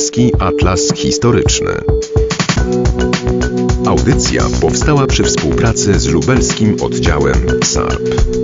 Lubelski Atlas Historyczny. Audycja powstała przy współpracy z lubelskim oddziałem SARP.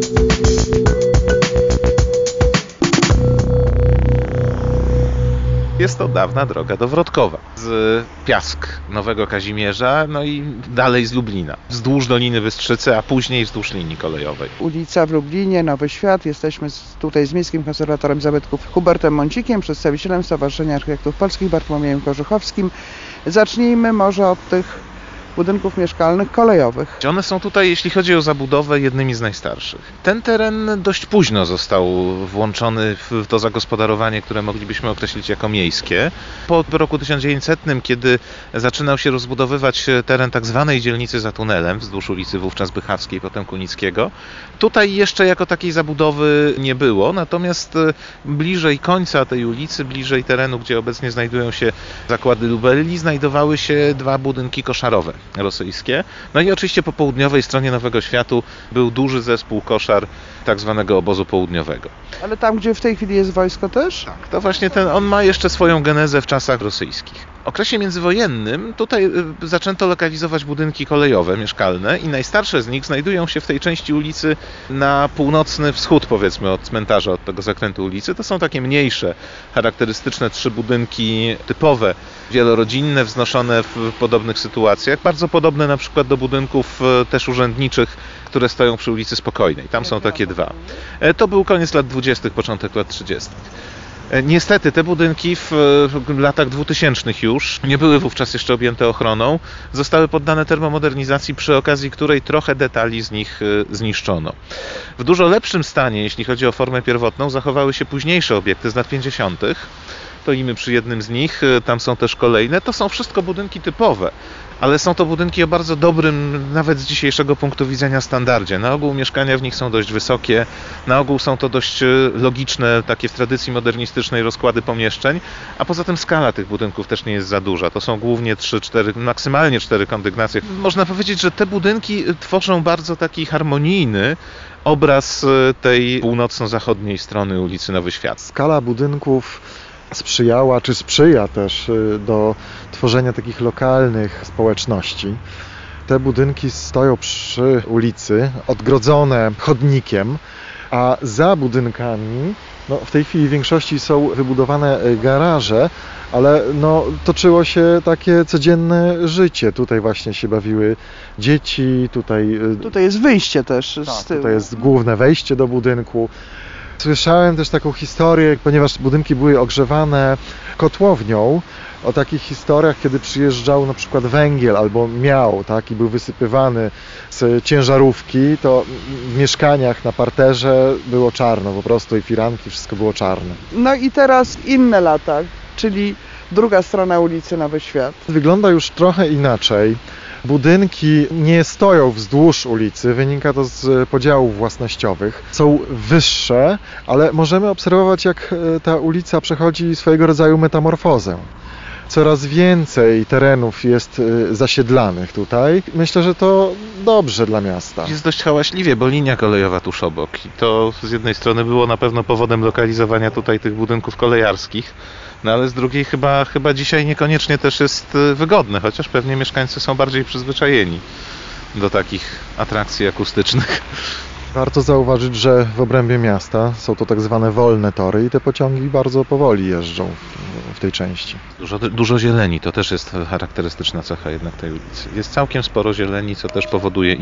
Jest to dawna droga do Wrodkowa. Z Piask Nowego Kazimierza, no i dalej z Lublina. Wzdłuż Doliny Bystrzycy, a później wzdłuż linii kolejowej. Ulica w Lublinie, Nowy Świat. Jesteśmy tutaj z Miejskim Konserwatorem Zabytków Hubertem Mącikiem, przedstawicielem Stowarzyszenia Architektów Polskich Bartłomiejem Kożuchowskim. Zacznijmy może od tych budynków mieszkalnych kolejowych. One są tutaj, jeśli chodzi o zabudowę, jednymi z najstarszych. Ten teren dość późno został włączony w to zagospodarowanie, które moglibyśmy określić jako miejskie. Po roku 1900, kiedy zaczynał się rozbudowywać teren tak zwanej dzielnicy za tunelem, wzdłuż ulicy wówczas Bychawskiej, potem Kunickiego, tutaj jeszcze jako takiej zabudowy nie było, natomiast bliżej końca tej ulicy, bliżej terenu, gdzie obecnie znajdują się zakłady Lubelli, znajdowały się dwa budynki koszarowe rosyjskie. No i oczywiście po południowej stronie Nowego Światu był duży zespół koszar tak zwanego obozu południowego. Ale tam, gdzie w tej chwili jest wojsko też? Tak, to właśnie on ma jeszcze swoją genezę w czasach rosyjskich. W okresie międzywojennym tutaj zaczęto lokalizować budynki kolejowe, mieszkalne i najstarsze z nich znajdują się w tej części ulicy na północny wschód, powiedzmy, od cmentarza, od tego zakrętu ulicy. To są takie mniejsze, charakterystyczne 3 budynki typowe, wielorodzinne, wznoszone w podobnych sytuacjach, bardzo podobne na przykład do budynków też urzędniczych, które stoją przy ulicy Spokojnej. Tam są takie dwa. To był koniec lat 20., początek lat 30. Niestety te budynki w latach 2000 już nie były wówczas jeszcze objęte ochroną, zostały poddane termomodernizacji, przy okazji której trochę detali z nich zniszczono. W dużo lepszym stanie, jeśli chodzi o formę pierwotną, zachowały się późniejsze obiekty z lat 50. Stoimy przy jednym z nich, tam są też kolejne. To są wszystko budynki typowe, ale są to budynki o bardzo dobrym, nawet z dzisiejszego punktu widzenia, standardzie. Na ogół mieszkania w nich są dość wysokie, na ogół są to dość logiczne, takie w tradycji modernistycznej rozkłady pomieszczeń, a poza tym skala tych budynków też nie jest za duża. To są głównie 3-4, maksymalnie 4 kondygnacje. Można powiedzieć, że te budynki tworzą bardzo taki harmonijny obraz tej północno-zachodniej strony ulicy Nowy Świat. Skala budynków sprzyjała, czy sprzyja też do tworzenia takich lokalnych społeczności. Te budynki stoją przy ulicy, odgrodzone chodnikiem, a za budynkami w tej chwili w większości są wybudowane garaże, ale toczyło się takie codzienne życie. Tutaj właśnie się bawiły dzieci, Tutaj jest wyjście też z tyłu. Tutaj jest główne wejście do budynku. Słyszałem też taką historię, ponieważ budynki były ogrzewane kotłownią, o takich historiach, kiedy przyjeżdżał na przykład węgiel albo miał, i był wysypywany z ciężarówki, to w mieszkaniach na parterze było czarno, po prostu i firanki, wszystko było czarne. No i teraz inne lata, czyli druga strona ulicy Nowy Świat. Wygląda już trochę inaczej. Budynki nie stoją wzdłuż ulicy, wynika to z podziałów własnościowych. Są wyższe, ale możemy obserwować, jak ta ulica przechodzi swojego rodzaju metamorfozę. Coraz więcej terenów jest zasiedlanych tutaj. Myślę, że to dobrze dla miasta. Jest dość hałaśliwie, bo linia kolejowa tuż obok. I to z jednej strony było na pewno powodem lokalizowania tutaj tych budynków kolejarskich, ale z drugiej chyba dzisiaj niekoniecznie też jest wygodne, chociaż pewnie mieszkańcy są bardziej przyzwyczajeni do takich atrakcji akustycznych. Warto zauważyć, że w obrębie miasta są to tak zwane wolne tory i te pociągi bardzo powoli jeżdżą w tej części. Dużo zieleni, to też jest charakterystyczna cecha jednak tej ulicy. Jest całkiem sporo zieleni, co też powoduje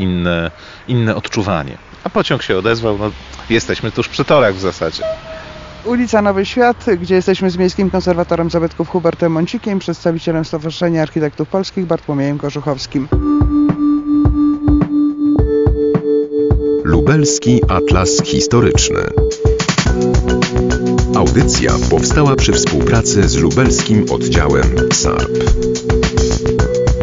inne odczuwanie. A pociąg się odezwał, jesteśmy tuż przy torach w zasadzie. Ulica Nowy Świat, gdzie jesteśmy z Miejskim Konserwatorem Zabytków Hubertem Mącikiem, przedstawicielem Stowarzyszenia Architektów Polskich Bartłomiejem Kożuchowskim. Lubelski Atlas Historyczny. Audycja powstała przy współpracy z lubelskim oddziałem SARP.